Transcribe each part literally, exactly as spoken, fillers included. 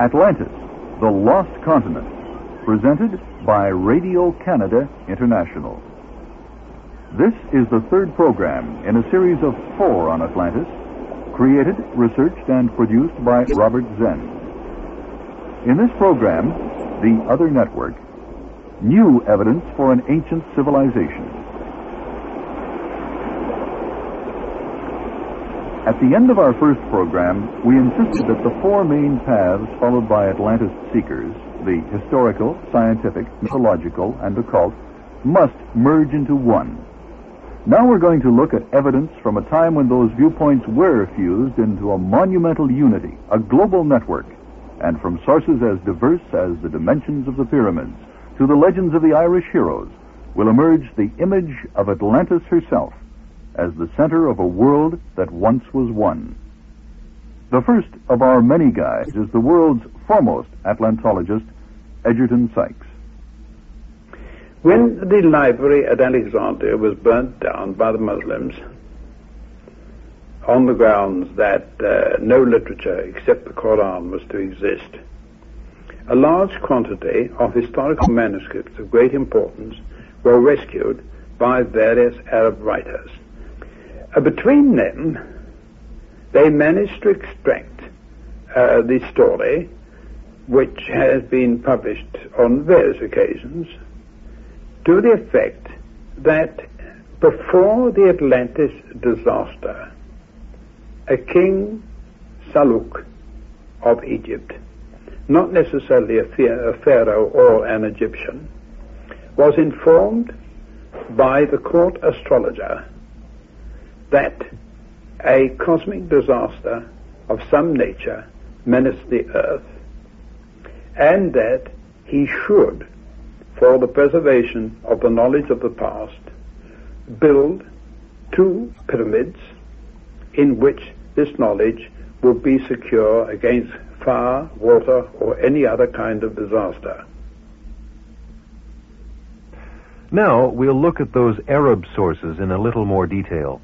Atlantis, the Lost Continent, presented by Radio Canada International. This is the third program in a series of four on Atlantis, created, researched, and produced by Robert Zen. In this program, The Other Network, new evidence for an ancient civilization. At the end of our first program, we insisted that the four main paths followed by Atlantis seekers, the historical, scientific, mythological, and occult, must merge into one. Now we're going to look at evidence from a time when those viewpoints were fused into a monumental unity, a global network, and from sources as diverse as the dimensions of the pyramids to the legends of the Irish heroes will emerge the image of Atlantis herself as the center of a world that once was one. The first of our many guides is the world's foremost Atlantologist, Egerton Sykes. When the library at Alexandria was burnt down by the Muslims on the grounds that uh, no literature except the Quran was to exist, a large quantity of historical manuscripts of great importance were rescued by various Arab writers. Uh, between them, they managed to extract uh, the story, which has been published on various occasions, to the effect that before the Atlantis disaster, a king, Saluk of Egypt, not necessarily a, a pharaoh or an Egyptian, was informed by the court astrologer that a cosmic disaster of some nature menaced the earth, and that he should, for the preservation of the knowledge of the past, build two pyramids in which this knowledge would be secure against fire, water, or any other kind of disaster. Now we'll look at those Arab sources in a little more detail.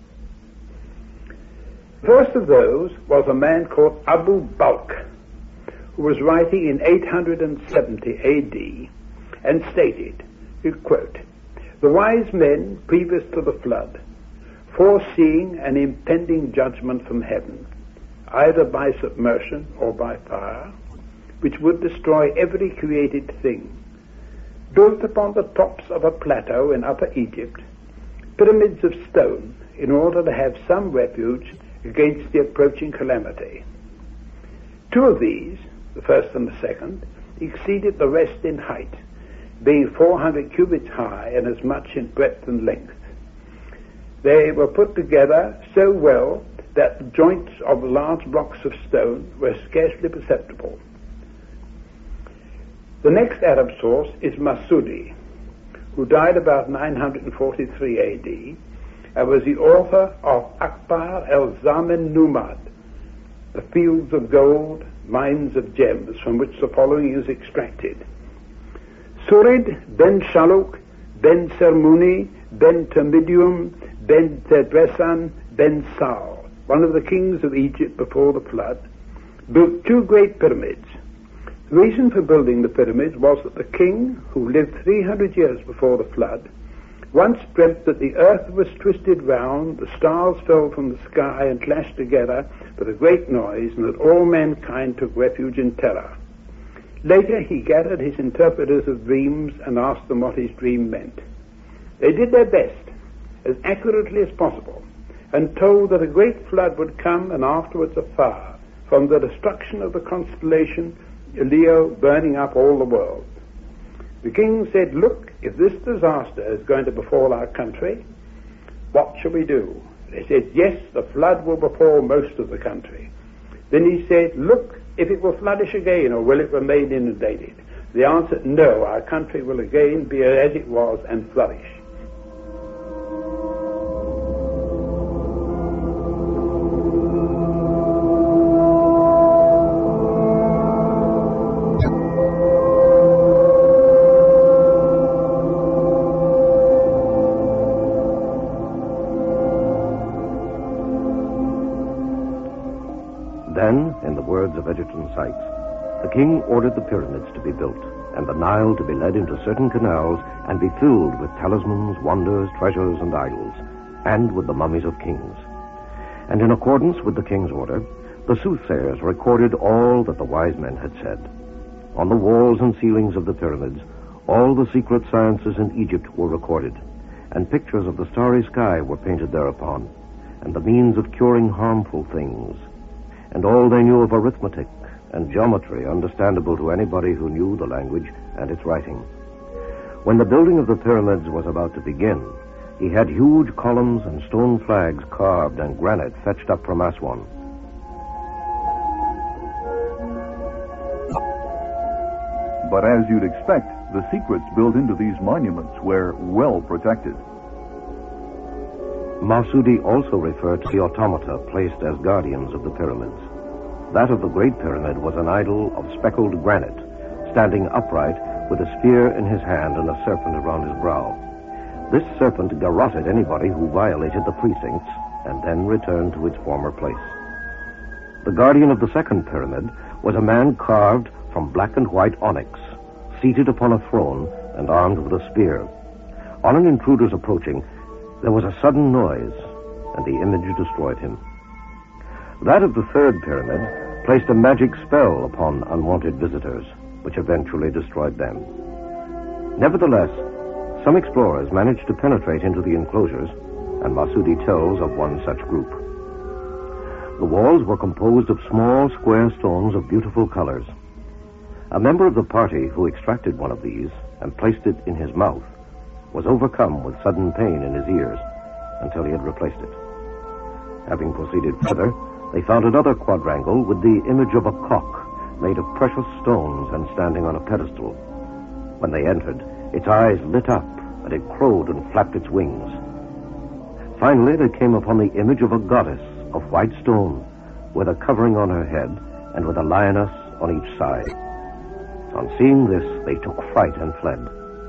First of those was a man called Abu Balk, who was writing in eight hundred seventy A D and stated, you quote, "The wise men previous to the flood, foreseeing an impending judgment from heaven, either by submersion or by fire, which would destroy every created thing, built upon the tops of a plateau in Upper Egypt pyramids of stone in order to have some refuge against the approaching calamity. Two of these, the first and the second, exceeded the rest in height, being four hundred cubits high and as much in breadth and length. They were put together so well that the joints of large blocks of stone were scarcely perceptible." The next Arab source is Masudi, who died about nine hundred forty-three A D and was the author of Akbar el-Zaman Numad, the fields of gold, mines of gems, from which the following is extracted. Surid ben Shaluk ben Sermuni ben Termidium ben Tedresan ben Sal, one of the kings of Egypt before the flood, built two great pyramids. The reason for building the pyramids was that the king, who lived three hundred years before the flood, once dreamt that the earth was twisted round, the stars fell from the sky and clashed together with a great noise, and that all mankind took refuge in terror. Later he gathered his interpreters of dreams and asked them what his dream meant. They did their best, as accurately as possible, and told that a great flood would come and afterwards a fire from the destruction of the constellation Leo, burning up all the world. The king said, "Look, if this disaster is going to befall our country, what shall we do?" They said, "Yes, the flood will befall most of the country." Then he said, "Look, if it will flourish again, or will it remain inundated?" The answer, "No, our country will again be as it was and flourish." Then, in the words of Egerton Sykes, The king ordered the pyramids to be built, and the Nile to be led into certain canals and be filled with talismans, wonders, treasures, and idols, and with the mummies of kings. And in accordance with the king's order, the soothsayers recorded all that the wise men had said. On the walls and ceilings of the pyramids, all the secret sciences in Egypt were recorded, and pictures of the starry sky were painted thereupon, and the means of curing harmful things, and all they knew of arithmetic and geometry understandable to anybody who knew the language and its writing. When the building of the pyramids was about to begin, he had huge columns and stone flags carved and granite fetched up from Aswan. But as you'd expect, the secrets built into these monuments were well protected. Masudi also referred to the automata placed as guardians of the pyramids. That of the Great Pyramid was an idol of speckled granite, standing upright with a spear in his hand and a serpent around his brow. This serpent garroted anybody who violated the precincts and then returned to its former place. The guardian of the Second Pyramid was a man carved from black and white onyx, seated upon a throne and armed with a spear. On an intruder's approaching, there was a sudden noise, and the image destroyed him. That of the Third Pyramid placed a magic spell upon unwanted visitors, which eventually destroyed them. Nevertheless, some explorers managed to penetrate into the enclosures, and Masudi tells of one such group. The walls were composed of small, square stones of beautiful colors. A member of the party who extracted one of these and placed it in his mouth was overcome with sudden pain in his ears until he had replaced it. Having proceeded further, they found another quadrangle with the image of a cock made of precious stones and standing on a pedestal. When they entered, its eyes lit up, and it crowed and flapped its wings. Finally, they came upon the image of a goddess of white stone, with a covering on her head and with a lioness on each side. On seeing this, they took fright and fled.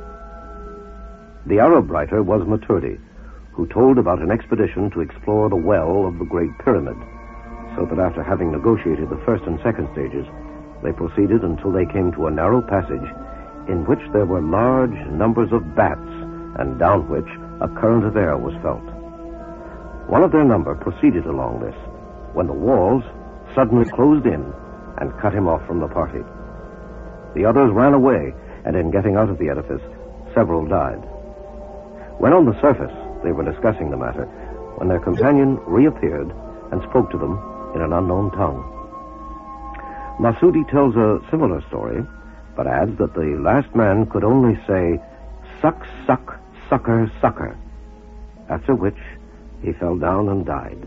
The Arab writer was Maturdi, who told about an expedition to explore the well of the Great Pyramid, so that after having negotiated the first and second stages, they proceeded until they came to a narrow passage in which there were large numbers of bats, and down which a current of air was felt. One of their number proceeded along this, when the walls suddenly closed in and cut him off from the party. The others ran away, and in getting out of the edifice, several died. When on the surface, they were discussing the matter, when their companion reappeared and spoke to them in an unknown tongue. Masudi tells a similar story, but adds that the last man could only say, "Suck, suck, sucker, sucker," after which he fell down and died.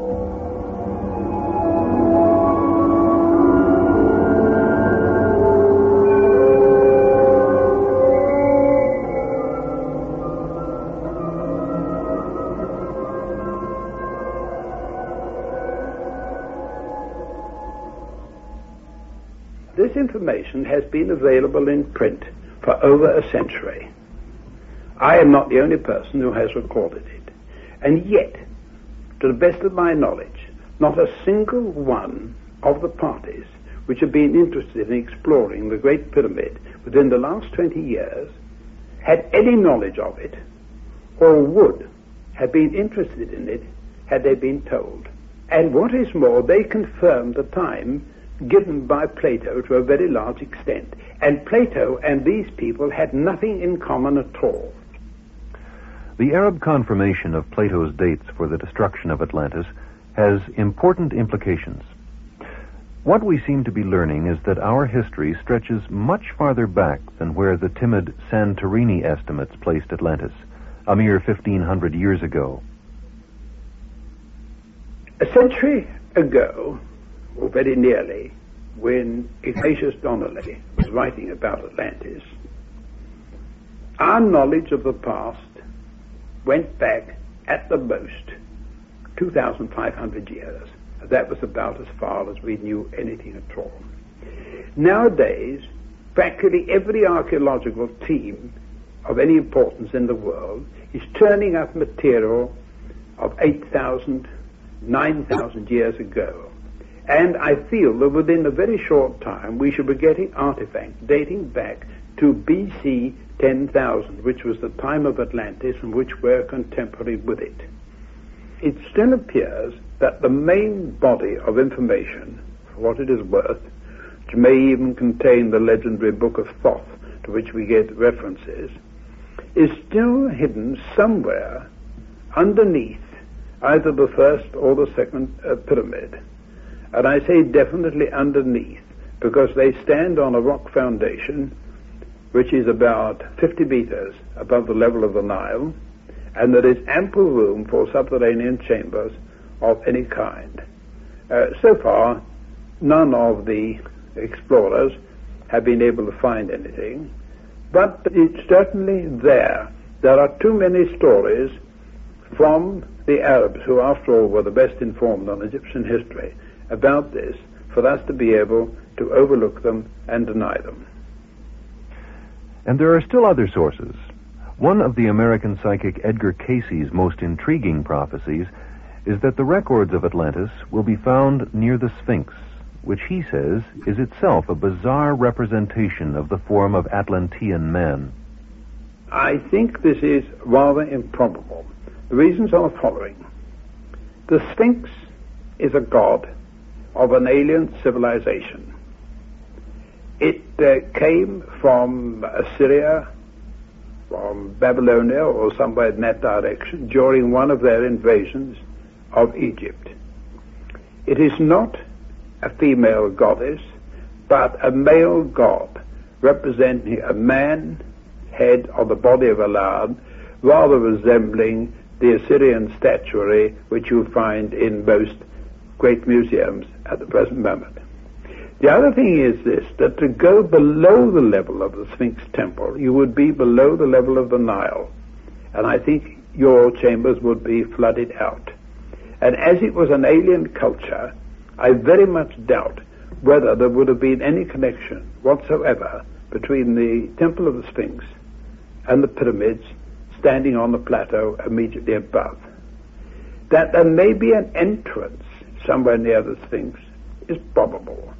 This information has been available in print for over a century. I am not the only person who has recorded it. And yet, to the best of my knowledge, not a single one of the parties which have been interested in exploring the Great Pyramid within the last twenty years had any knowledge of it, or would have been interested in it had they been told. And what is more, they confirmed the time given by Plato to a very large extent. And Plato and these people had nothing in common at all. The Arab confirmation of Plato's dates for the destruction of Atlantis has important implications. What we seem to be learning is that our history stretches much farther back than where the timid Santorini estimates placed Atlantis, a mere fifteen hundred years ago. A century ago, or very nearly, when Ignatius Donnelly was writing about Atlantis, our knowledge of the past went back at the most two thousand five hundred years. That was about as far as we knew anything at all. Nowadays, practically every archaeological team of any importance in the world is turning up material of eight thousand, nine thousand years ago. And I feel that within a very short time we should be getting artifacts dating back to B C ten thousand, which was the time of Atlantis and which were contemporary with it. It still appears that the main body of information, for what it is worth, which may even contain the legendary Book of Thoth, to which we get references, is still hidden somewhere underneath either the first or the second uh, pyramid. And I say definitely underneath, because they stand on a rock foundation which is about fifty meters above the level of the Nile, and there is ample room for subterranean chambers of any kind. Uh, so far, none of the explorers have been able to find anything, but it's certainly there. There are too many stories from the Arabs, who after all were the best informed on Egyptian history, about this, for us to be able to overlook them and deny them. And there are still other sources. One of the American psychic Edgar Cayce's most intriguing prophecies is that the records of Atlantis will be found near the Sphinx, which he says is itself a bizarre representation of the form of Atlantean man. I think this is rather improbable. The reasons are the following. The Sphinx is a god of an alien civilization. It uh, came from Assyria, from Babylonia, or somewhere in that direction, during one of their invasions of Egypt. It is not a female goddess, but a male god, representing a man head on the body of a lion, rather resembling the Assyrian statuary which you find in most great museums at the present moment. The other thing is this, that to go below the level of the Sphinx temple, you would be below the level of the Nile, and I think your chambers would be flooded out. And as it was an alien culture, I very much doubt whether there would have been any connection whatsoever between the Temple of the Sphinx and the pyramids standing on the plateau immediately above. That there may be an entrance somewhere near the Sphinx is probable.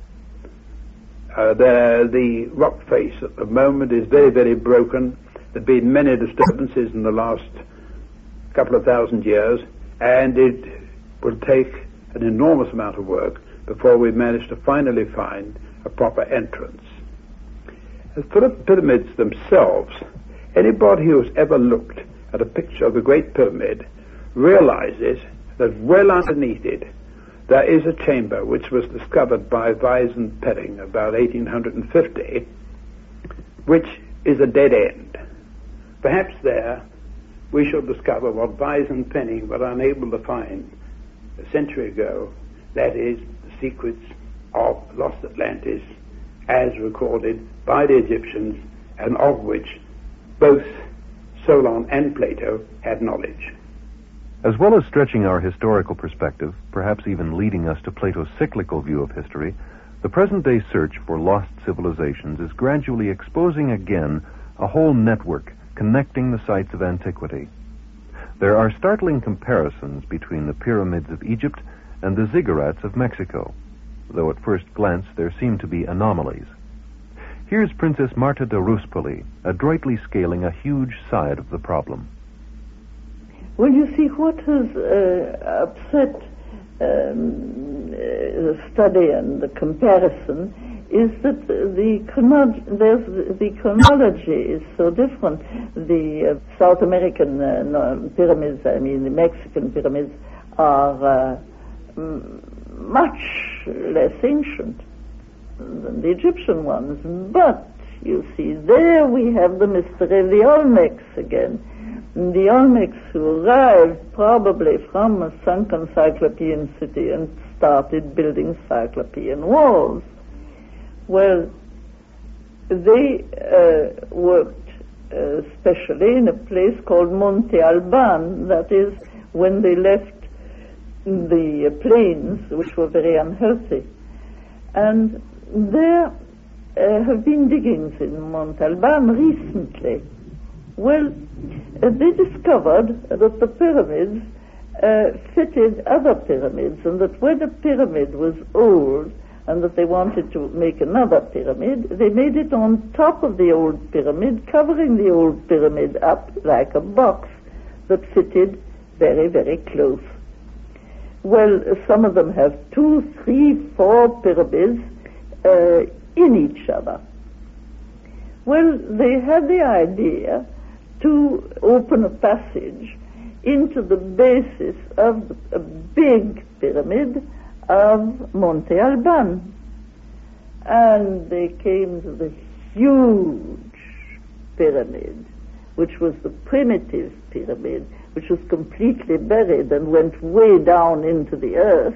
Uh, the, the rock face at the moment is very, very broken. There have been many disturbances in the last couple of thousand years, and it will take an enormous amount of work before we manage to finally find a proper entrance. As for the pyramids themselves, anybody who has ever looked at a picture of the Great Pyramid realizes that well underneath it there is a chamber which was discovered by Weiss and Perring about eighteen fifty, which is a dead end. Perhaps there we shall discover what Weiss and Perring were unable to find a century ago, that is, the secrets of lost Atlantis as recorded by the Egyptians, and of which both Solon and Plato had knowledge. As well as stretching our historical perspective, perhaps even leading us to Plato's cyclical view of history, the present-day search for lost civilizations is gradually exposing again a whole network connecting the sites of antiquity. There are startling comparisons between the pyramids of Egypt and the ziggurats of Mexico, though at first glance there seem to be anomalies. Here's Princess Marta de Ruspoli adroitly scaling a huge side of the problem. Well, you see, what has uh, upset um, the study and the comparison is that the, chrono- there's, the chronology is so different. The uh, South American uh, no, pyramids, I mean the Mexican pyramids, are uh, m- much less ancient than the Egyptian ones. But, you see, there we have the mystery of the Olmecs again. The Olmecs who arrived probably from a sunken Cyclopean city and started building Cyclopean walls. Well, they uh, worked uh, especially in a place called Monte Alban, that is, when they left the uh, plains, which were very unhealthy. And there uh, have been diggings in Monte Alban recently. Well, uh, they discovered that the pyramids uh, fitted other pyramids, and that when a pyramid was old and that they wanted to make another pyramid, they made it on top of the old pyramid, covering the old pyramid up like a box that fitted very, very close. Well, some of them have two, three, four pyramids uh, in each other. Well, they had the idea to open a passage into the basis of a big pyramid of Monte Alban. And they came to the huge pyramid, which was the primitive pyramid, which was completely buried and went way down into the earth,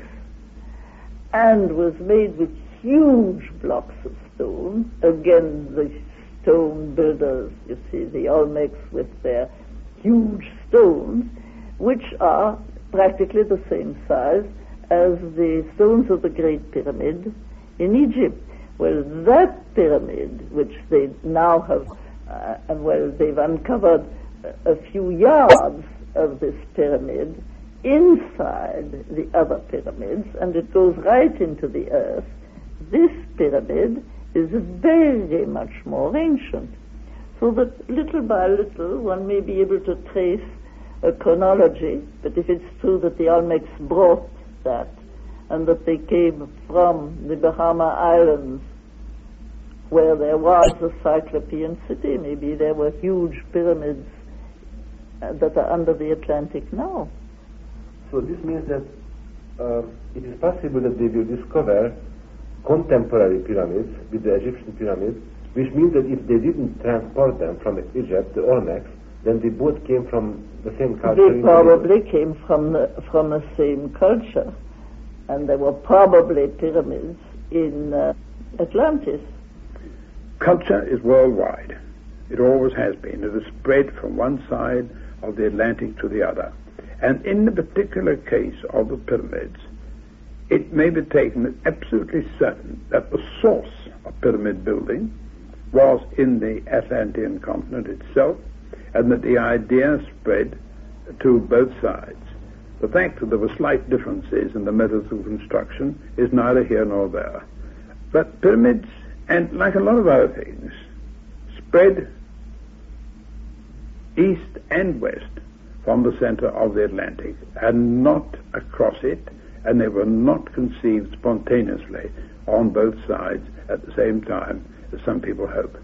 and was made with huge blocks of stone. Again, the stone builders, you see, the Olmecs with their huge stones, which are practically the same size as the stones of the Great Pyramid in Egypt. Well, that pyramid, which they now have, uh, and well, they've uncovered a few yards of this pyramid inside the other pyramids, and it goes right into the earth. This pyramid is very much more ancient, so that little by little one may be able to trace a chronology. But if it's true that the Olmecs brought that, and that they came from the Bahama Islands, where there was a Cyclopean city, maybe there were huge pyramids uh, that are under the Atlantic now. So this means that uh, it is possible that they will discover contemporary pyramids with the Egyptian pyramids, which means that if they didn't transport them from Egypt, the Olmecs, then they both came from the same culture. They probably came from the, from the same culture, and there were probably pyramids in uh, Atlantis. Culture is worldwide. It always has been. It has spread from one side of the Atlantic to the other. And in the particular case of the pyramids, it may be taken as absolutely certain that the source of pyramid building was in the Atlantean continent itself, and that the idea spread to both sides. The fact that there were slight differences in the methods of construction is neither here nor there. But pyramids, and like a lot of other things, spread east and west from the center of the Atlantic, and not across it, and they were not conceived spontaneously on both sides at the same time, as some people hope.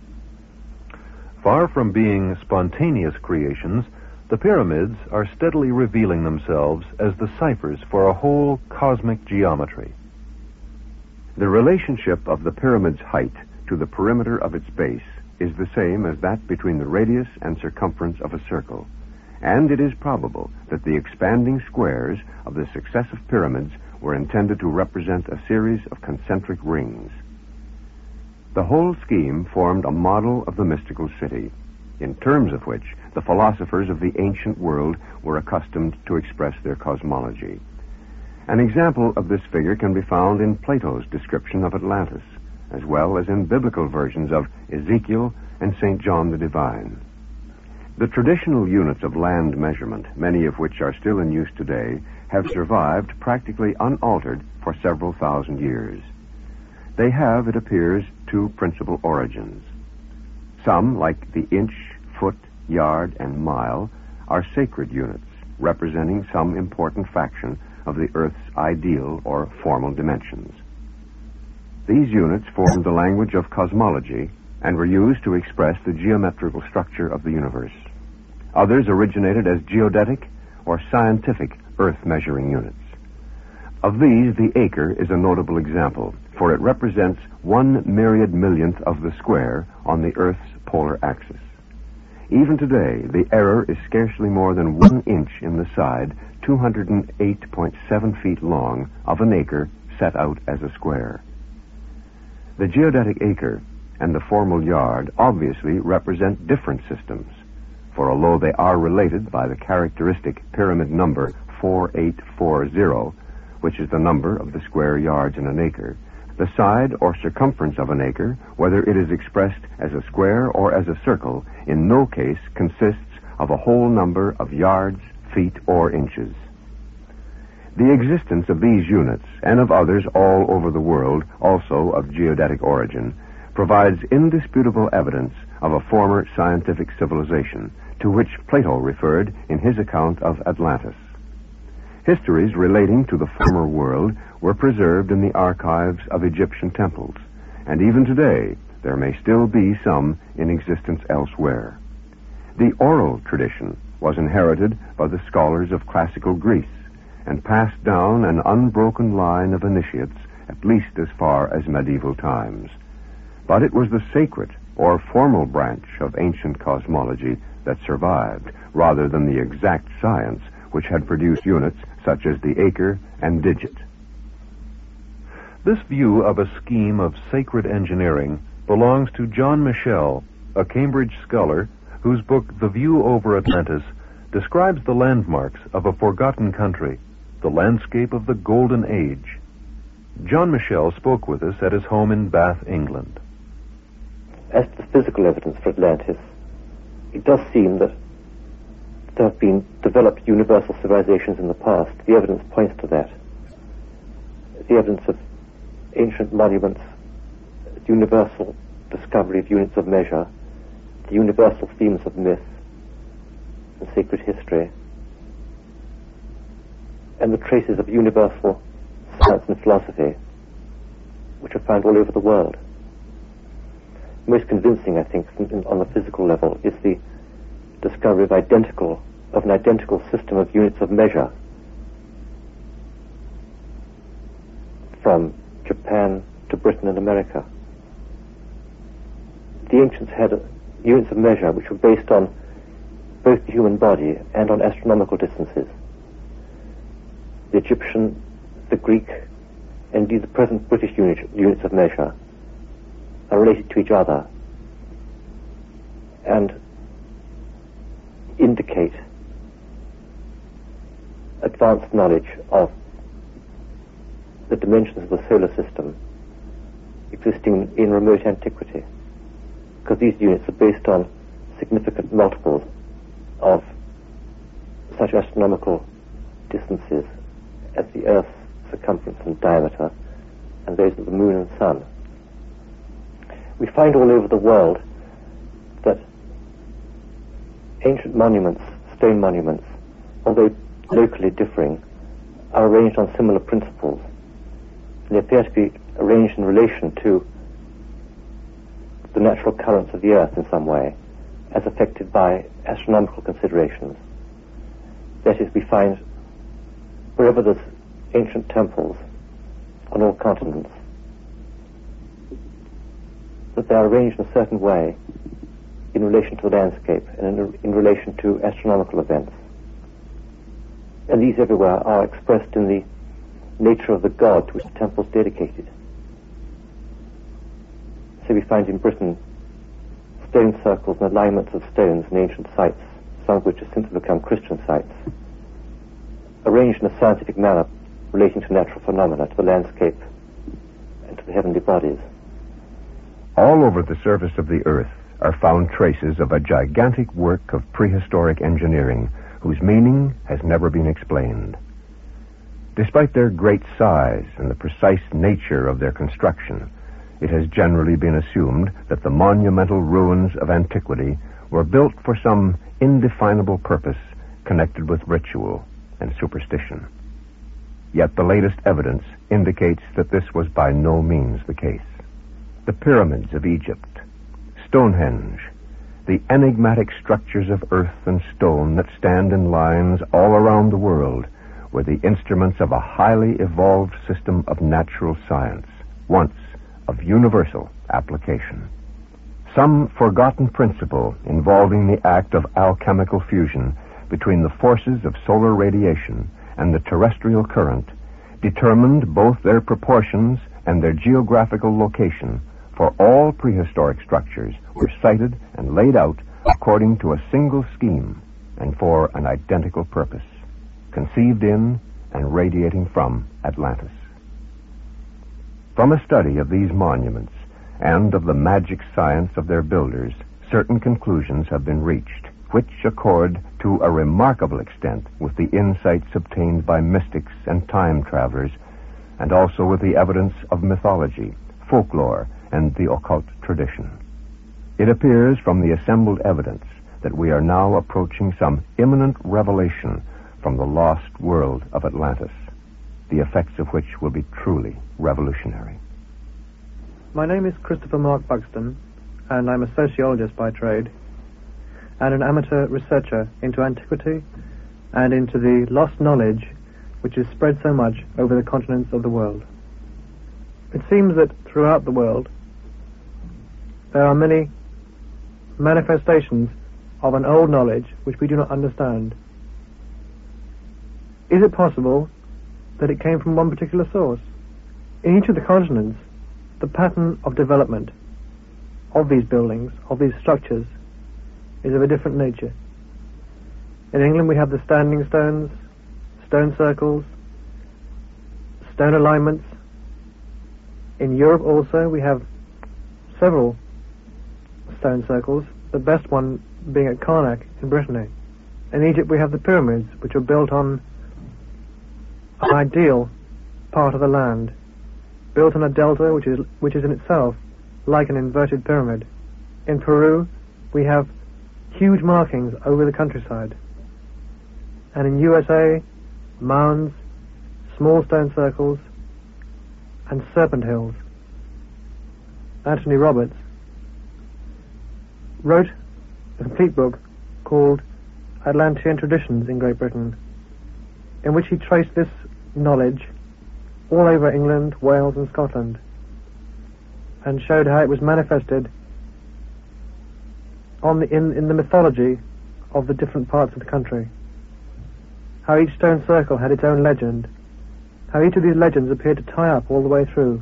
Far from being spontaneous creations, the pyramids are steadily revealing themselves as the ciphers for a whole cosmic geometry. The relationship of the pyramid's height to the perimeter of its base is the same as that between the radius and circumference of a circle, and it is probable that the expanding squares of the successive pyramids were intended to represent a series of concentric rings. The whole scheme formed a model of the mystical city, in terms of which the philosophers of the ancient world were accustomed to express their cosmology. An example of this figure can be found in Plato's description of Atlantis, as well as in biblical versions of Ezekiel and Saint John the Divine. The traditional units of land measurement, many of which are still in use today, have survived practically unaltered for several thousand years. They have, it appears, two principal origins. Some, like the inch, foot, yard, and mile, are sacred units, representing some important fraction of the Earth's ideal or formal dimensions. These units formed the language of cosmology and were used to express the geometrical structure of the universe. Others originated as geodetic or scientific earth-measuring units. Of these, the acre is a notable example, for it represents one myriad millionth of the square on the Earth's polar axis. Even today, the error is scarcely more than one inch in the side, two hundred eight point seven feet long, of an acre set out as a square. The geodetic acre and the formal yard obviously represent different systems, for although they are related by the characteristic pyramid number four eight four zero, which is the number of the square yards in an acre, the side or circumference of an acre, whether it is expressed as a square or as a circle, in no case consists of a whole number of yards, feet, or inches. The existence of these units, and of others all over the world, also of geodetic origin, provides indisputable evidence of a former scientific civilization, to which Plato referred in his account of Atlantis. Histories relating to the former world were preserved in the archives of Egyptian temples, and even today there may still be some in existence elsewhere. The oral tradition was inherited by the scholars of classical Greece, and passed down an unbroken line of initiates at least as far as medieval times. But it was the sacred or formal branch of ancient cosmology that survived, rather than the exact science which had produced units such as the acre and digit. This view of a scheme of sacred engineering belongs to John Michell, a Cambridge scholar whose book The View Over Atlantis describes the landmarks of a forgotten country, the landscape of the Golden Age. John Michell spoke with us at his home in Bath, England. As to the physical evidence for Atlantis, it does seem that there have been developed universal civilizations in the past. The evidence points to that. The evidence of ancient monuments, the universal discovery of units of measure, the universal themes of myth and sacred history, and the traces of universal science and philosophy, which are found all over the world. Most convincing, I think, on the physical level, is the discovery of identical, of an identical system of units of measure from Japan to Britain and America. The ancients had units of measure which were based on both the human body and on astronomical distances. The Egyptian, the Greek, and indeed the present British unit, units of measure are related to each other and indicate advanced knowledge of the dimensions of the solar system existing in remote antiquity, because these units are based on significant multiples of such astronomical distances as the Earth's circumference and diameter, and those of the Moon and Sun. We find all over the world that ancient monuments, stone monuments, although locally differing, are arranged on similar principles. They appear to be arranged in relation to the natural currents of the Earth in some way, as affected by astronomical considerations. That is, we find wherever there's ancient temples on all continents, that they are arranged in a certain way in relation to the landscape and in, in relation to astronomical events. And these everywhere are expressed in the nature of the god to which the temple is dedicated. So we find in Britain stone circles and alignments of stones in ancient sites, some of which have since become Christian sites, arranged in a scientific manner relating to natural phenomena, to the landscape, and to the heavenly bodies. All over the surface of the Earth are found traces of a gigantic work of prehistoric engineering whose meaning has never been explained. Despite their great size and the precise nature of their construction, it has generally been assumed that the monumental ruins of antiquity were built for some indefinable purpose connected with ritual and superstition. Yet the latest evidence indicates that this was by no means the case. The pyramids of Egypt, Stonehenge, the enigmatic structures of earth and stone that stand in lines all around the world were the instruments of a highly evolved system of natural science, once of universal application. Some forgotten principle involving the act of alchemical fusion between the forces of solar radiation and the terrestrial current determined both their proportions and their geographical location for all prehistoric structures were sited and laid out according to a single scheme and for an identical purpose, conceived in and radiating from Atlantis. From a study of these monuments and of the magic science of their builders, certain conclusions have been reached, which accord to a remarkable extent with the insights obtained by mystics and time travelers, and also with the evidence of mythology, folklore, and the occult tradition. It appears from the assembled evidence that we are now approaching some imminent revelation from the lost world of Atlantis, the effects of which will be truly revolutionary. My name is Christopher Mark Buxton, and I'm a sociologist by trade, and an amateur researcher into antiquity and into the lost knowledge which is spread so much over the continents of the world. It seems that throughout the world there are many manifestations of an old knowledge which we do not understand. Is it possible that it came from one particular source? In each of the continents, the pattern of development of these buildings, of these structures, is of a different nature. In England we have the standing stones, stone circles, stone alignments. In Europe also we have several stone circles, the best one being at Karnak in Brittany. In Egypt we have the pyramids, which are built on an ideal part of the land, built on a delta which is which is in itself like an inverted pyramid. In Peru we have huge markings over the countryside, and in U S A, mounds, small stone circles, and serpent hills. Anthony Roberts wrote a complete book called Atlantean Traditions in Great Britain, in which he traced this knowledge all over England, Wales, and Scotland, and showed how it was manifested on the, in, in the mythology of the different parts of the country. How each stone circle had its own legend. How each of these legends appeared to tie up all the way through.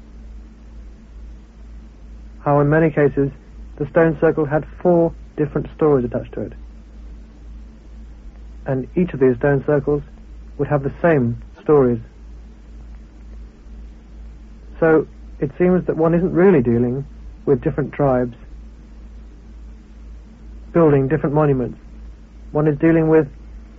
How in many cases the stone circle had four different stories attached to it. And each of these stone circles would have the same stories. So it seems that one isn't really dealing with different tribes building different monuments. One is dealing with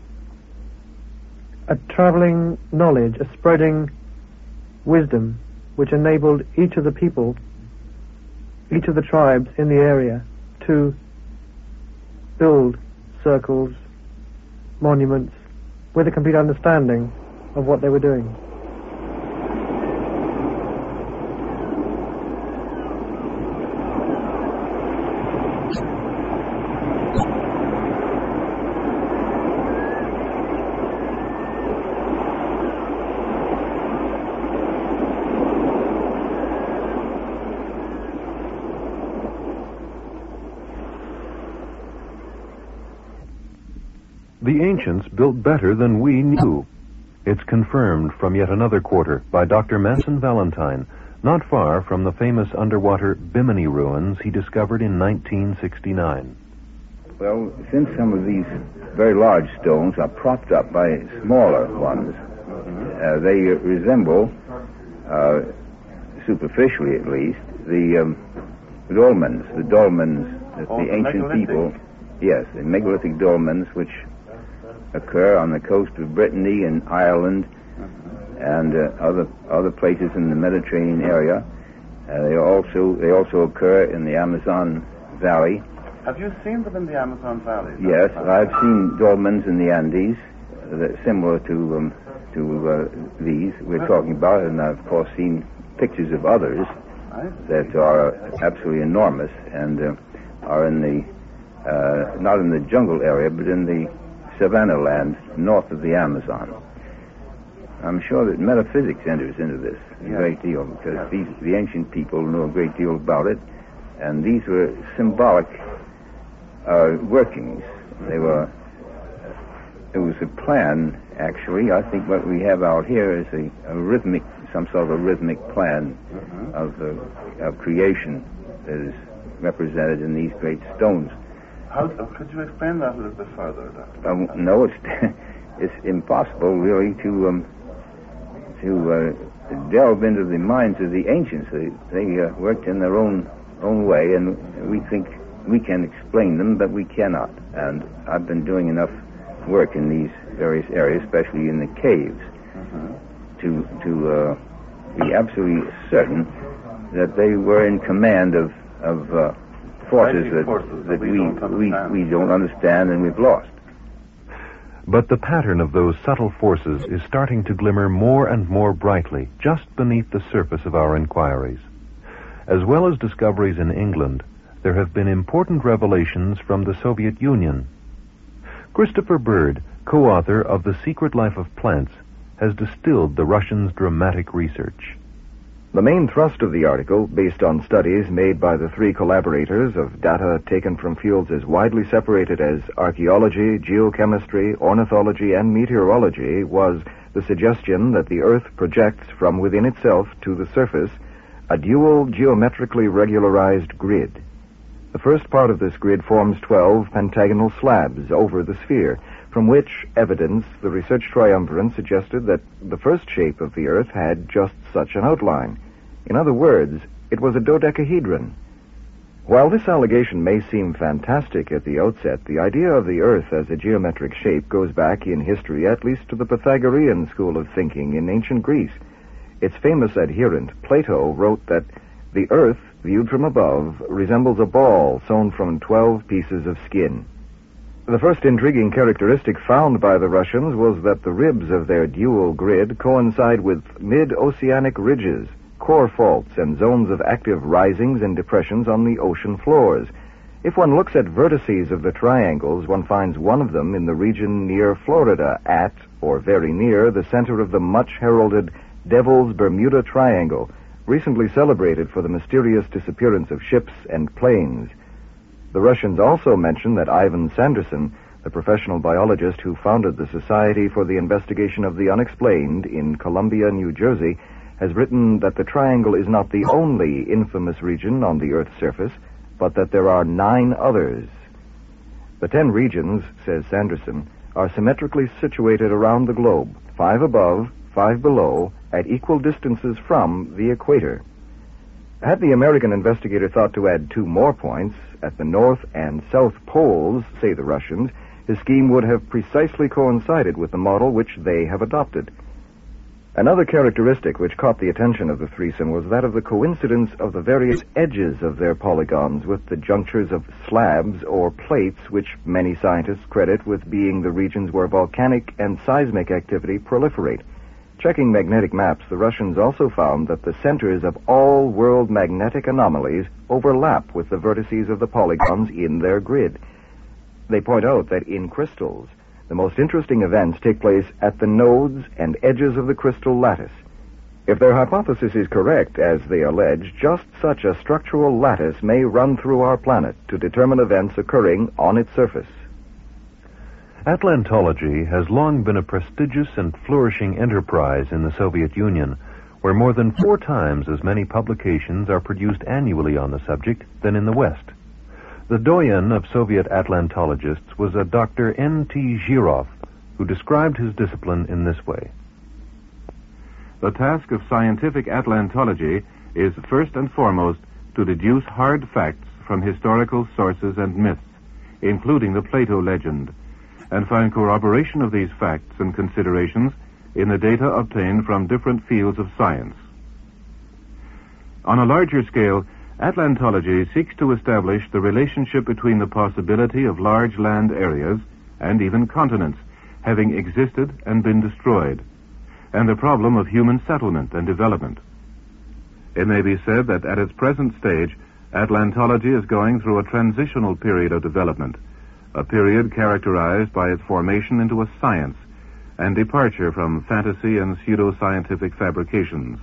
a travelling knowledge, a spreading wisdom, which enabled each of the people, each of the tribes in the area, to build circles, monuments, with a complete understanding of what they were doing. The ancients built better than we knew. It's confirmed from yet another quarter by Doctor Manson Valentine, not far from the famous underwater Bimini ruins he discovered in nineteen sixty-nine. Well, since some of these very large stones are propped up by smaller ones, uh, they resemble, uh, superficially at least, the um, dolmens, the dolmens that oh, the the ancient megalithic. people, yes, the megalithic dolmens, which occur on the coast of Brittany and Ireland and uh, other other places in the Mediterranean area. Uh, they also they also occur in the Amazon Valley. Have you seen them in the Amazon Valley? Yes, I've seen dolmens in the Andes uh, that similar to um, to uh, these we're talking about, and I've of course seen pictures of others that are absolutely enormous and uh, are in the uh, not in the jungle area, but in the savanna land north of the Amazon. I'm sure that metaphysics enters into this a yes. great deal, because yes. these the ancient people know a great deal about it, and these were symbolic uh, workings. They were. It was a plan, actually. I think what we have out here is a, a rhythmic, some sort of a rhythmic plan mm-hmm. of uh, of creation that is represented in these great stones. How, could you explain that a little bit further, Doctor? Um, no, it's it's impossible really to um, to uh, delve into the minds of the ancients. They, they uh, worked in their own own way, and we think we can explain them, but we cannot And I've been doing enough work in these various areas, especially in the caves, mm-hmm. to to uh, be absolutely certain that they were in command of of uh, forces that, forces that, that we we, don't we we don't understand and we've lost. But the pattern of those subtle forces is starting to glimmer more and more brightly just beneath the surface of our inquiries. As well as discoveries in England, there have been important revelations from the Soviet Union. Christopher Bird, co-author of The Secret Life of Plants, has distilled the Russians' dramatic research. The main thrust of the article, based on studies made by the three collaborators of data taken from fields as widely separated as archaeology, geochemistry, ornithology, and meteorology, was the suggestion that the Earth projects from within itself to the surface a dual geometrically regularized grid. The first part of this grid forms twelve pentagonal slabs over the sphere, from which evidence the research triumvirate suggested that the first shape of the Earth had just such an outline. In other words, it was a dodecahedron. While this allegation may seem fantastic at the outset, the idea of the Earth as a geometric shape goes back in history at least to the Pythagorean school of thinking in ancient Greece. Its famous adherent, Plato, wrote that the Earth, viewed from above, resembles a ball sewn from twelve pieces of skin. The first intriguing characteristic found by the Russians was that the ribs of their dual grid coincide with mid-oceanic ridges, core faults, and zones of active risings and depressions on the ocean floors. If one looks at vertices of the triangles, one finds one of them in the region near Florida at, or very near, the center of the much-heralded Devil's Bermuda Triangle, recently celebrated for the mysterious disappearance of ships and planes. The Russians also mention that Ivan Sanderson, the professional biologist who founded the Society for the Investigation of the Unexplained in Columbia, New Jersey, has written that the triangle is not the only infamous region on the Earth's surface, but that there are nine others. The ten regions, says Sanderson, are symmetrically situated around the globe, five above, five below, at equal distances from the equator. Had the American investigator thought to add two more points, at the north and south poles, say the Russians, his scheme would have precisely coincided with the model which they have adopted. Another characteristic which caught the attention of the threesome was that of the coincidence of the various edges of their polygons with the junctures of slabs or plates which many scientists credit with being the regions where volcanic and seismic activity proliferate. Checking magnetic maps, the Russians also found that the centers of all world magnetic anomalies overlap with the vertices of the polygons in their grid. They point out that in crystals, the most interesting events take place at the nodes and edges of the crystal lattice. If their hypothesis is correct, as they allege, just such a structural lattice may run through our planet to determine events occurring on its surface. Atlantology has long been a prestigious and flourishing enterprise in the Soviet Union, where more than four times as many publications are produced annually on the subject than in the West. The doyen of Soviet Atlantologists was a Doctor N T Zhirov, who described his discipline in this way. The task of scientific Atlantology is first and foremost to deduce hard facts from historical sources and myths, including the Plato legend, and find corroboration of these facts and considerations in the data obtained from different fields of science. On a larger scale, Atlantology seeks to establish the relationship between the possibility of large land areas, and even continents, having existed and been destroyed, and the problem of human settlement and development. It may be said that at its present stage, Atlantology is going through a transitional period of development, a period characterized by its formation into a science and departure from fantasy and pseudo-scientific fabrications.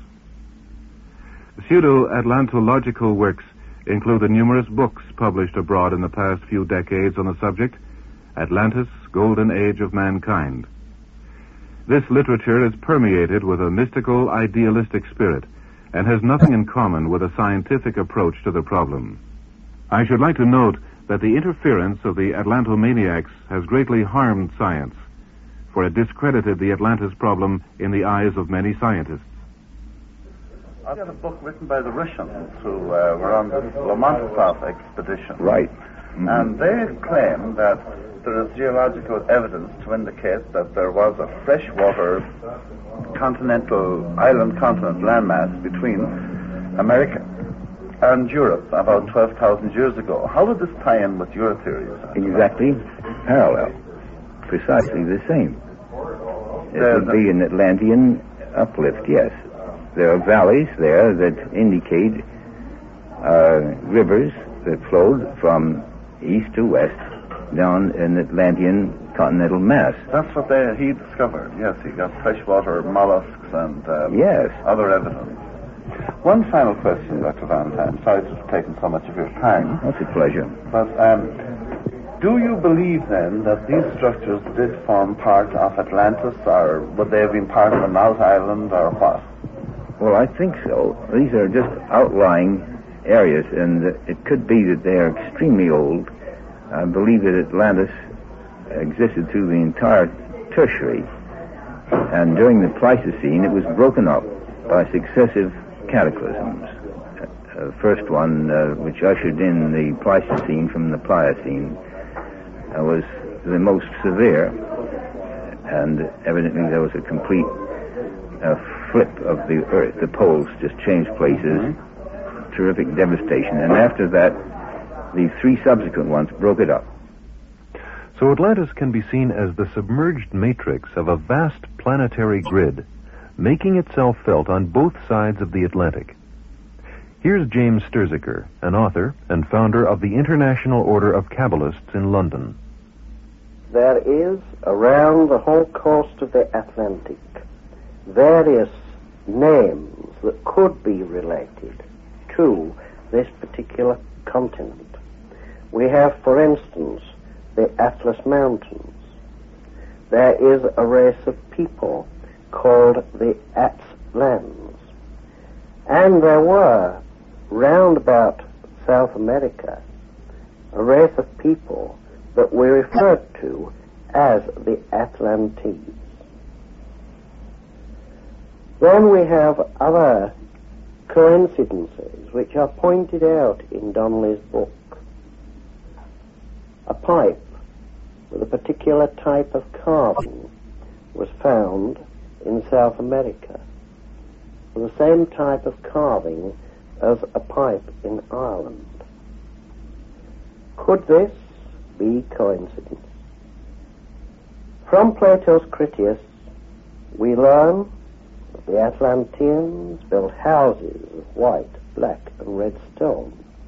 Pseudo-atlantological works include the numerous books published abroad in the past few decades on the subject, Atlantis, Golden Age of Mankind. This literature is permeated with a mystical, idealistic spirit and has nothing in common with a scientific approach to the problem. I should like to note that the interference of the Atlantomaniacs has greatly harmed science, for it discredited the Atlantis problem in the eyes of many scientists. I got a book written by the Russians who uh, were on the Lermontov expedition. Right. Mm-hmm. And they claim that there is geological evidence to indicate that there was a freshwater continental, island continent landmass between America and Europe about twelve thousand years ago. How would this tie in with your theories? Exactly parallel. Precisely the same. It There's would be an Atlantean uplift, yes. There are valleys there that indicate uh, rivers that flowed from east to west down an Atlantean continental mass. That's what they, he discovered. Yes, he got freshwater mollusks and um, yes. other evidence. One final question, Doctor Valentine. Sorry to have taken so much of your time. That's a pleasure. But um, do you believe then that these structures did form part of Atlantis, or would they have been part of an out island, or what? Well, I think so. These are just outlying areas, and it could be that they are extremely old. I believe that Atlantis existed through the entire Tertiary, and during the Pleistocene it was broken up by successive cataclysms. Uh, the first one, uh, which ushered in the Pleistocene from the Pliocene, uh, was the most severe, and evidently there was a complete uh, flip of the Earth. The poles just changed places, mm-hmm. terrific devastation, and after that the three subsequent ones broke it up. So Atlantis can be seen as the submerged matrix of a vast planetary grid, making itself felt on both sides of the Atlantic. Here's James Sturziker, an author and founder of the International Order of Kabbalists in London. There is, around the whole coast of the Atlantic, various names that could be related to this particular continent. We have, for instance, the Atlas Mountains. There is a race of people called the Atlans. And there were, round about South America, a race of people that we referred to as the Atlantes. Then we have other coincidences which are pointed out in Donnelly's book. A pipe with a particular type of carving was found in South America, with the same type of carving as a pipe in Ireland. Could this be coincidence? From Plato's Critias, we learn that the Atlanteans built houses of white, black, and red stone.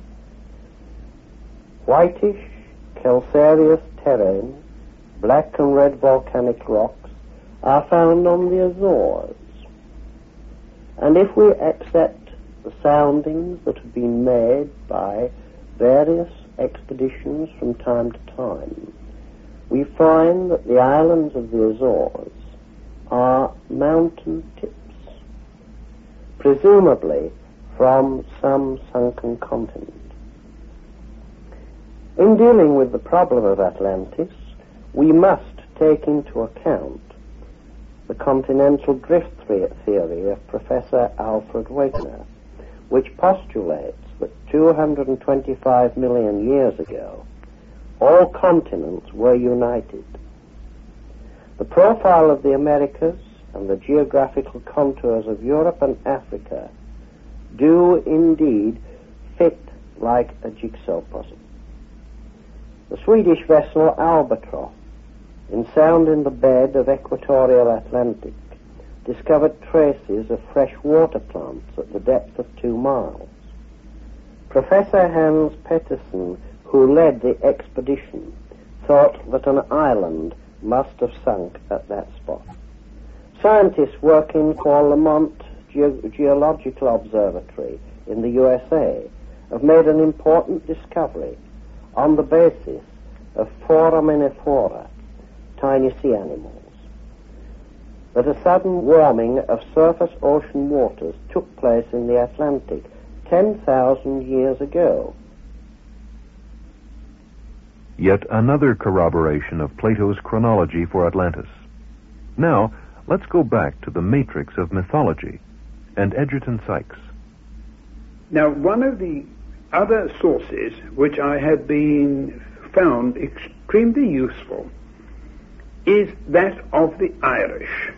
Whitish, calcareous terrain, black and red volcanic rocks are found on the Azores. And if we accept the soundings that have been made by various expeditions from time to time, we find that the islands of the Azores are mountain tips, presumably from some sunken continent. In dealing with the problem of Atlantis, we must take into account the continental drift theory of Professor Alfred Wegener, which postulates that two hundred twenty-five million years ago, all continents were united. The profile of the Americas and the geographical contours of Europe and Africa do indeed fit like a jigsaw puzzle. The Swedish vessel Albatross, in sound in the bed of equatorial Atlantic, discovered traces of fresh water plants at the depth of two miles. Professor Hans Petersen, who led the expedition, thought that an island must have sunk at that spot. Scientists working for Lamont Ge- Geological Observatory in the U S A have made an important discovery on the basis of foraminifera, tiny sea animals, that a sudden warming of surface ocean waters took place in the Atlantic ten thousand years ago. Yet another corroboration of Plato's chronology for Atlantis. Now, let's go back to the matrix of mythology and Egerton Sykes. Now, one of the other sources which I have been found extremely useful is that of the Irish.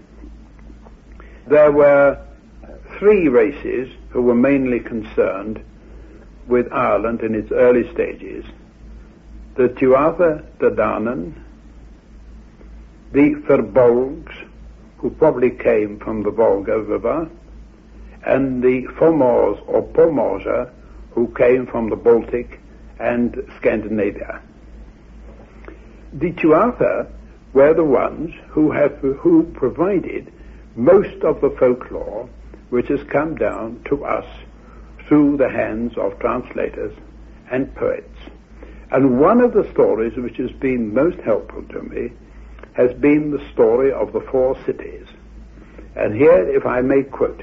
There were three races who were mainly concerned with Ireland in its early stages: the Tuatha De Danann, the Firbolgs, who probably came from the Volga River, and the Fomors or Pomorza, who came from the Baltic and Scandinavia. The Tuatha were the ones who have who provided most of the folklore which has come down to us through the hands of translators and poets. And one of the stories which has been most helpful to me has been the story of the four cities. And here, if I may quote,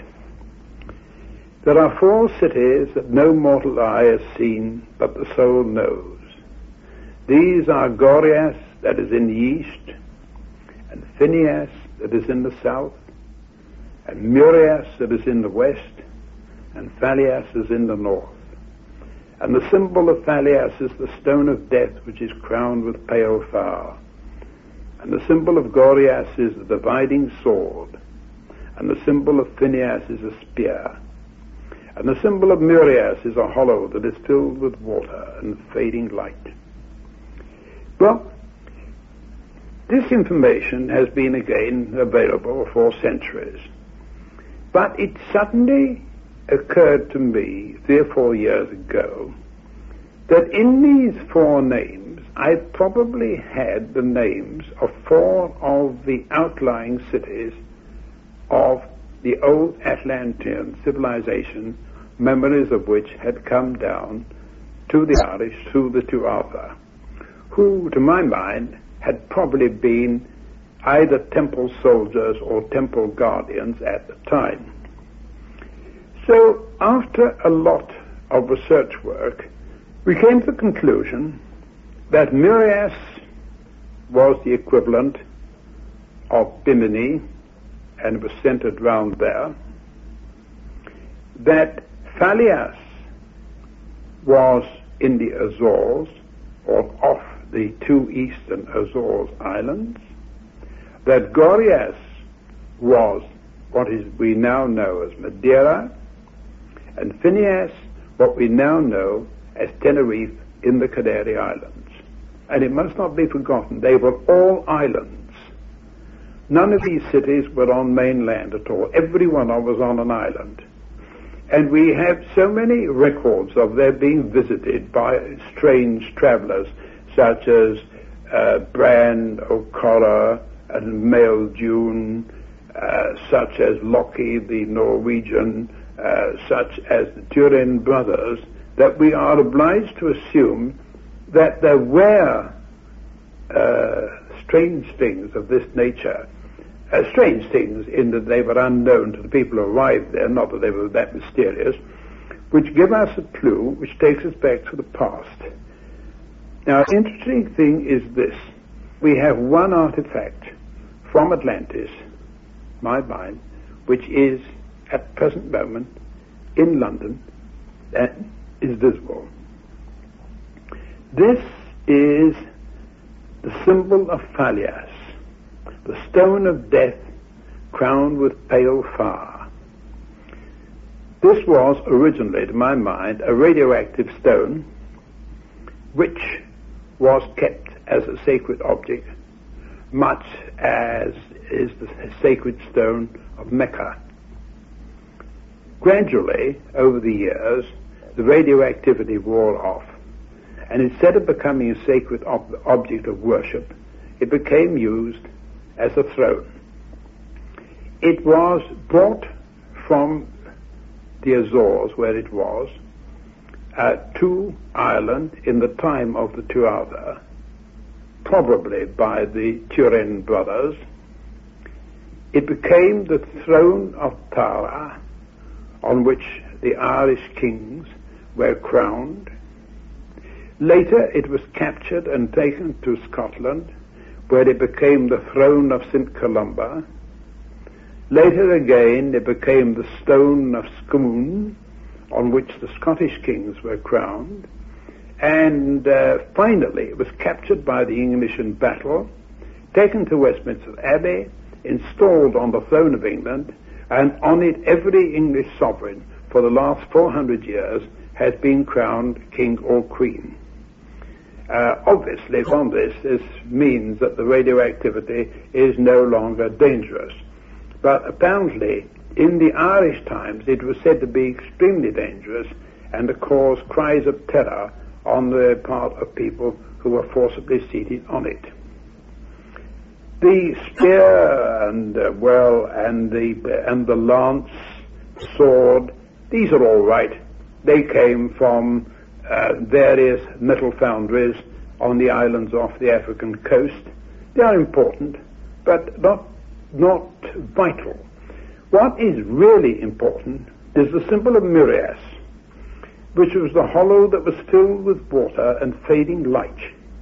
there are four cities that no mortal eye has seen, but the soul knows. These are Gorias, that is in the east, and Phineas, that is in the south, and Murias, that is in the west, and Phalias is in the north. And the symbol of Phalias is the stone of death, which is crowned with pale fire. And the symbol of Gorias is the dividing sword. And the symbol of Phineas is a spear. And the symbol of Murias is a hollow that is filled with water and fading light. Well, this information has been again available for centuries. But it suddenly occurred to me three or four years ago that in these four names I probably had the names of four of the outlying cities of the old Atlantean civilization, memories of which had come down to the Irish through the Tuatha, who, to my mind, had probably been either temple soldiers or temple guardians at the time. So, after a lot of research work, we came to the conclusion that Murias was the equivalent of Bimini, and was centered round there, that Phalias was in the Azores, or off the two eastern Azores islands, that Gorias was what is we now know as Madeira, and Phineas what we now know as Tenerife in the Canary Islands. And it must not be forgotten, they were all islands. None of these cities were on mainland at all. Every one of them was on an island. And we have so many records of their being visited by strange travelers, such as uh, Bran O'Collar and Mael Dune, uh, such as Loki the Norwegian, uh, such as the Turin brothers, that we are obliged to assume that there were uh, strange things of this nature. Uh, strange things in that they were unknown to the people who arrived there, not that they were that mysterious, which give us a clue which takes us back to the past. Now, the interesting thing is this. We have one artifact from Atlantis, my mind, which is at the present moment in London that is visible. This is the symbol of Phalias, the stone of death crowned with pale fire. This was originally, to my mind, a radioactive stone which was kept as a sacred object, much as is the sacred stone of Mecca. Gradually, over the years, the radioactivity wore off, and instead of becoming a sacred ob- object of worship, it became used as a throne. It was brought from the Azores, where it was, uh, to Ireland in the time of the Tuatha, probably by the Turin brothers. It became the throne of Tara, on which the Irish kings were crowned. Later it was captured and taken to Scotland, where it became the throne of Saint Columba. Later again it became the stone of Scone, on which the Scottish kings were crowned, and uh, finally it was captured by the English in battle, taken to Westminster Abbey, installed on the throne of England, and on it every English sovereign for the last four hundred years has been crowned king or queen. Uh, obviously from this, this means that the radioactivity is no longer dangerous. But apparently in the Irish Times it was said to be extremely dangerous and to cause cries of terror on the part of people who were forcibly seated on it. The spear and uh, well and the and the lance, sword, these are all right. They came from uh, various metal foundries on the islands off the African coast. They are important, but not not vital. What is really important is the symbol of Murias, which was the hollow that was filled with water and fading light.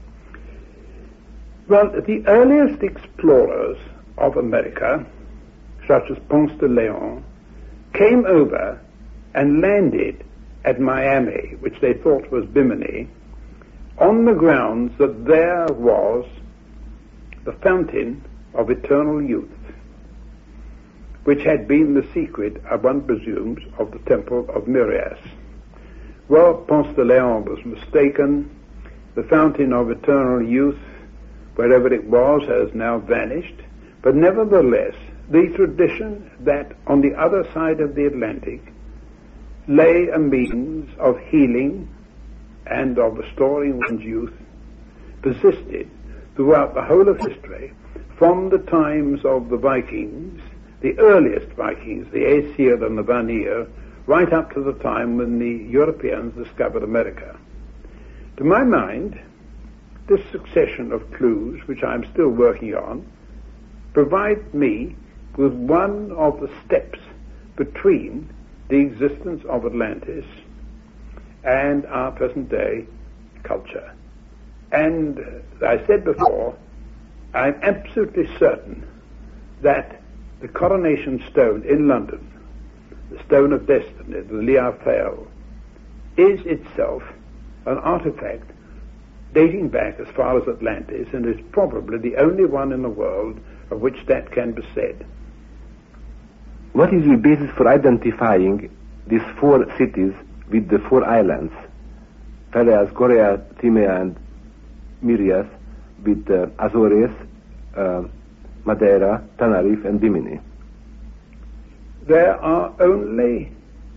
Well, the earliest explorers of America, such as Ponce de Leon, came over and landed at Miami, which they thought was Bimini, on the grounds that there was the fountain of eternal youth, which had been the secret, one presumes, of the temple of Murias. Well, Ponce de Leon was mistaken. The fountain of eternal youth, wherever it was, has now vanished. But nevertheless, the tradition that on the other side of the Atlantic lay a means of healing and of restoring one's youth persisted throughout the whole of history, from the times of the Vikings, the earliest Vikings, the Aesir and the Vanir, right up to the time when the Europeans discovered America. To my mind, this succession of clues, which I'm still working on, provide me with one of the steps between the existence of Atlantis and our present-day culture. And as I said before, I'm absolutely certain that the coronation stone in London, the Stone of Destiny, the Liar Fail, is itself an artifact dating back as far as Atlantis, and is probably the only one in the world of which that can be said. What is the basis for identifying these four cities with the four islands, Peleas, Corea, Timea, and Mirias, with uh, Azores, uh, Madeira, Tenerife, and Bimini? There are only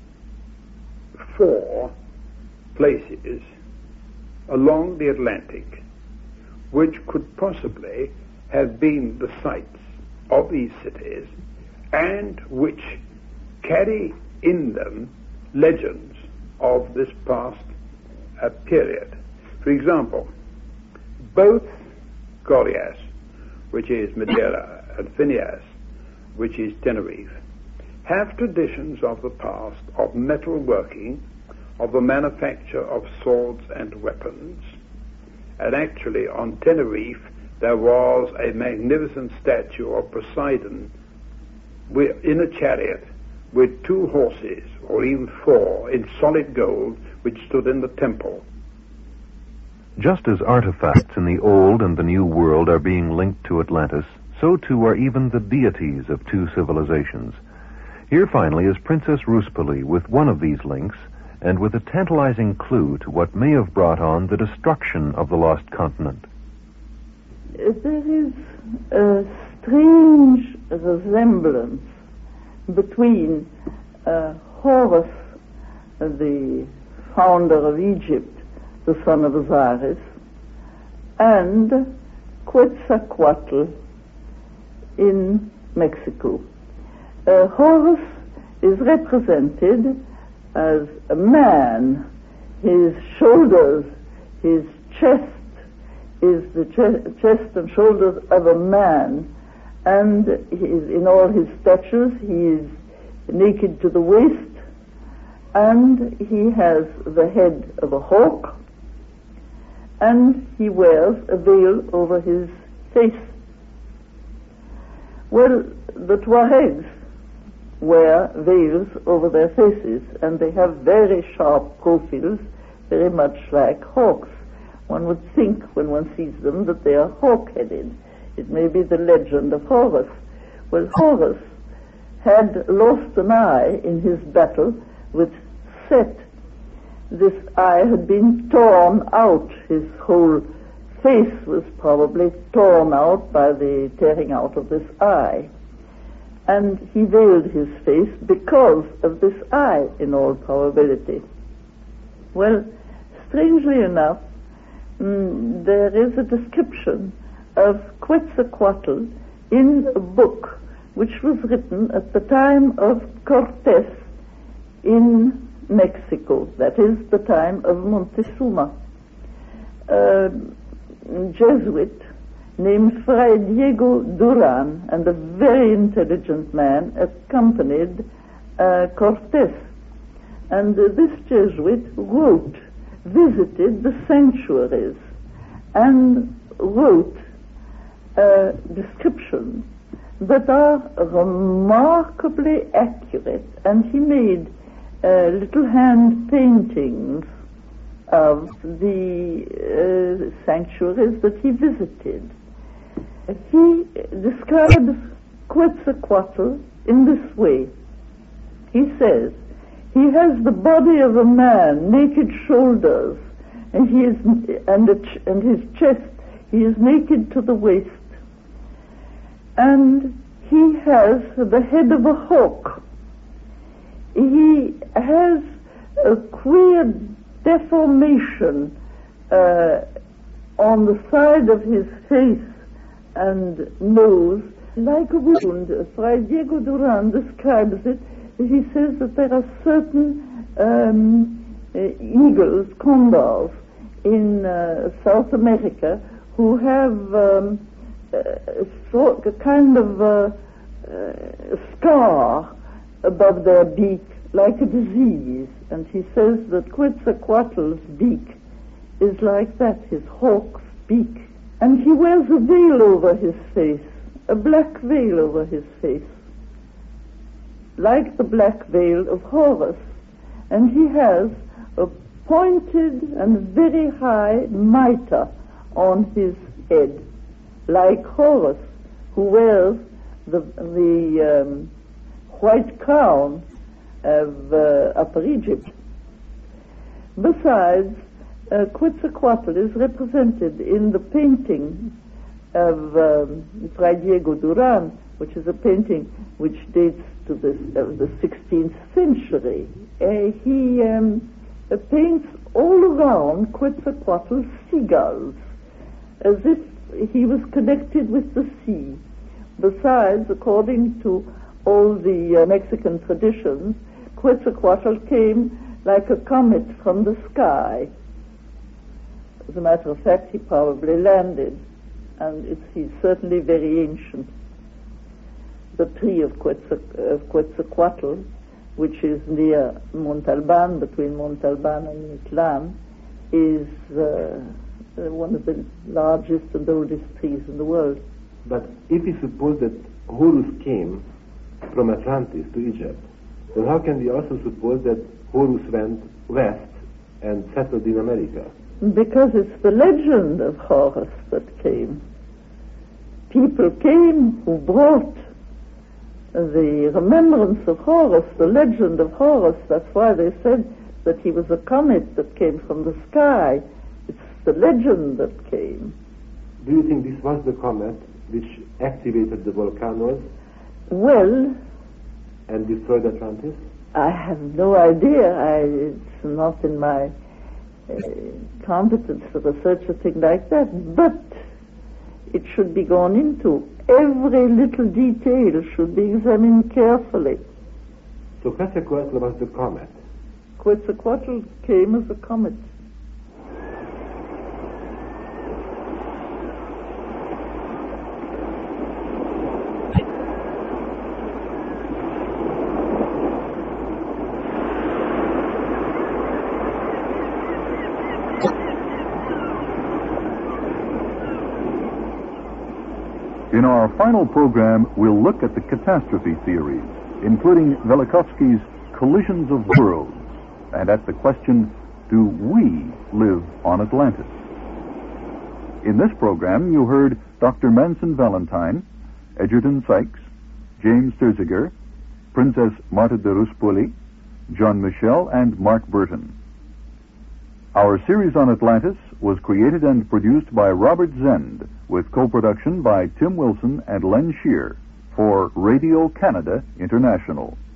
four places along the Atlantic which could possibly have been the sites of these cities and which carry in them legends of this past uh, period. For example, both Gorias, which is Madeira, and Phineas, which is Tenerife, have traditions of the past of metal working, of the manufacture of swords and weapons. And actually on Tenerife there was a magnificent statue of Poseidon in a chariot with two horses, or even four, in solid gold, which stood in the temple. Just as artifacts in the Old and the New World are being linked to Atlantis, so too are even the deities of two civilizations. Here finally is Princess Rouspoli with one of these links, and with a tantalizing clue to what may have brought on the destruction of the lost continent. There is a strange resemblance between uh, Horus, the founder of Egypt, the son of Osiris, and Quetzalcoatl in Mexico. Uh, Horus is represented as a man. His shoulders, his chest is the ch- chest and shoulders of a man, and he is, in all his statues he is naked to the waist, and he has the head of a hawk, and he wears a veil over his face. Well, the Tuaregs wear veils over their faces, and they have very sharp profiles, very much like hawks. One would think, when one sees them, that they are hawk-headed. It may be the legend of Horus. Well, Horus had lost an eye in his battle with Set. This eye had been torn out. His whole face was probably torn out by the tearing out of this eye. And he veiled his face because of this eye, in all probability. Well, strangely enough, mm, there is a description of Quetzalcoatl in a book which was written at the time of Cortés in Mexico, that is the time of Montezuma. A Jesuit named Fray Diego Duran, and a very intelligent man, accompanied uh, Cortés. And uh, this Jesuit wrote, visited the sanctuaries, and wrote uh, descriptions that are remarkably accurate, and he made uh, little hand paintings of the uh, sanctuaries that he visited. He describes Quetzalcoatl in this way. He says, he has the body of a man, naked shoulders, and he is and, a ch- and his chest, he is naked to the waist. And he has the head of a hawk. He has a queer deformation uh, on the side of his face and nose, like a wound. Fray Diego Duran describes it. He says that there are certain um, uh, eagles, condors, in uh, South America who have um, a, sort, a kind of uh, uh, scar above their beak, like a disease. And he says that Quetzalcoatl's beak is like that, his hawk's beak. And he wears a veil over his face, a black veil over his face, like the black veil of Horus. And he has a pointed and very high mitre on his head, like Horus, who wears the, the um, white crown of uh, Upper Egypt. Besides, uh, Quetzalcoatl is represented in the painting of um, Fray Diego Duran, which is a painting which dates to the, uh, the sixteenth century. Uh, he um, uh, paints all around Quetzalcoatl's seagulls, as if he was connected with the sea. Besides, according to all the uh, Mexican traditions, Quetzalcoatl came like a comet from the sky. As a matter of fact, he probably landed, and it's, he's certainly very ancient. The tree of, Quetzal- of Quetzalcoatl, which is near Montalban, between Montalban and Mictlan, is uh, one of the largest and oldest trees in the world. But if we suppose that Horus came from Atlantis to Egypt, then how can we also suppose that Horus went west and settled in America? Because it's the legend of Horus that came. People came who brought the remembrance of Horus, the legend of Horus. That's why they said that he was a comet that came from the sky. It's the legend that came. Do you think this was the comet which activated the volcanoes? Well... And destroyed Atlantis? I have no idea. I, it's not in my uh, competence to research a thing like that. But it should be gone into. Every little detail should be examined carefully. So Quetzalcoatl was the comet? Quetzalcoatl came as a comet. In our final program, we'll look at the catastrophe theories. including Velikovsky's Collisions of Worlds, and at the question, do we live on Atlantis? In this program, you heard Doctor Manson Valentine, Edgerton Sykes, James Thurziger, Princess Marta de Ruspoli, John Michel, and Mark Burton. Our series on Atlantis was created and produced by Robert Zend, with co-production by Tim Wilson and Len Shear for Radio Canada International.